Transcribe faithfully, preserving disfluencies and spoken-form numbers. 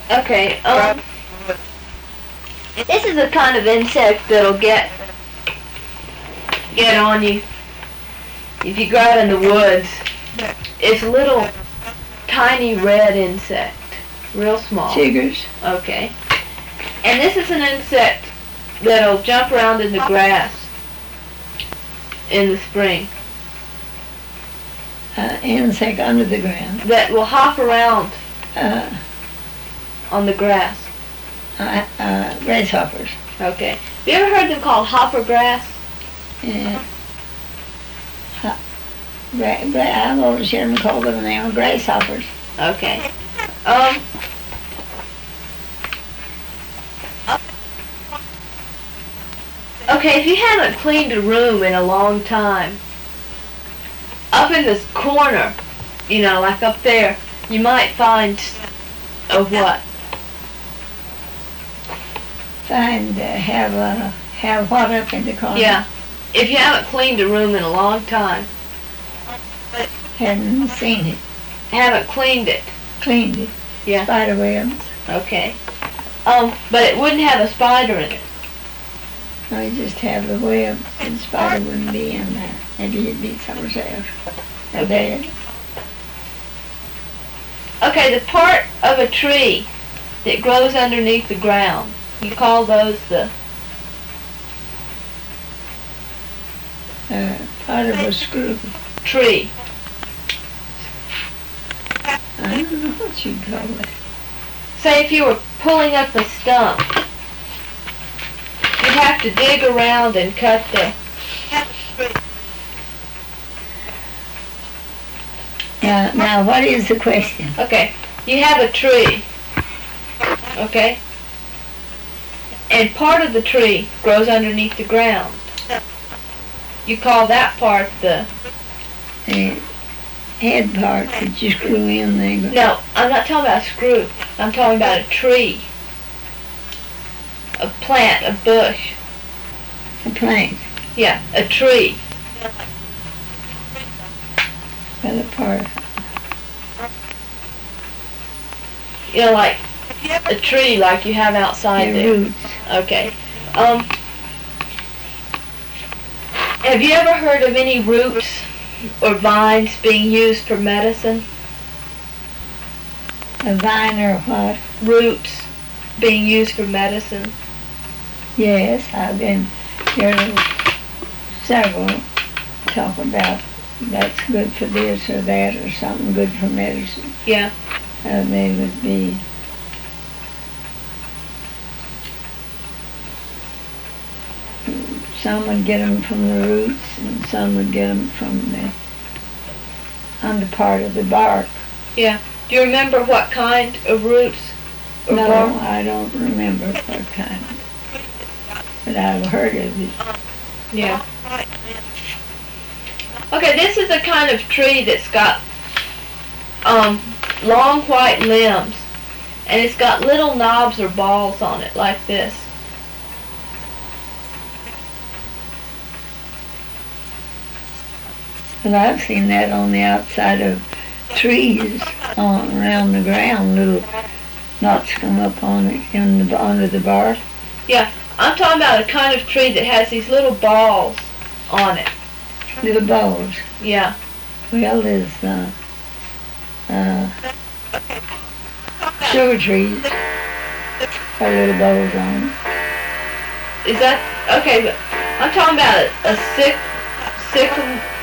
Okay, um, this is a kind of insect that'll get get on you if you go out in the woods. It's a little tiny red insect, real small. Chiggers. Okay. And this is an insect that'll jump around in the grass in the spring. Uh, insect under the ground. That will hop around Uh, on the grass. uh, uh, grasshoppers. Okay. Have you ever heard them called hopper grass? Yeah. Ha- gra- gra- I've always heard them call them now grasshoppers. Okay. Um. Okay, if you haven't cleaned a room in a long time, up in this corner, you know, like up there, you might find a what? Find, uh, have, uh, have what up in the corner? Yeah. If you haven't cleaned a room in a long time, Hadn't seen it. haven't cleaned it. Cleaned it. Yeah. Spider webs. Okay. Um, but it wouldn't have a spider in it. I just have the webs and the spider wouldn't be in there. Maybe it'd be somewhere else. Or there. Okay, the part of a tree that grows underneath the ground, you call those the Uh, part of a screw. tree. I don't know what you'd call it. Say if you were pulling up a stump, you'd have to dig around and cut the... Now, now, what is the question? Okay, you have a tree, okay? And part of the tree grows underneath the ground. You call that part the... The head part that you screw in there. No, I'm not talking about a screw. I'm talking about a tree. A plant, a bush. A plank. Yeah, a tree. Well, the part. You know, like a tree like you have outside The there. roots. Okay. Um, have you ever heard of any roots or vines being used for medicine? A vine or what? Roots being used for medicine? Yes, I've been hearing several talk about that's good for this or that or something good for medicine. Yeah. Uh, they would be some would get them from the roots and some would get them from the under part of the bark. Yeah. Do you remember what kind of roots or No, bark? I don't remember what kind, but I've heard of it. Yeah. Okay, this is a kind of tree that's got um, long white limbs, and it's got little knobs or balls on it like this. Well, I've seen that on the outside of trees on around the ground. Little knots come up on it in the under the bark. Yeah, I'm talking about a kind of tree that has these little balls on it. Little balls. Yeah. Well, there's uh, uh, sugar trees. Got little balls on them. Is that okay? But I'm talking about a, a sick, sycam,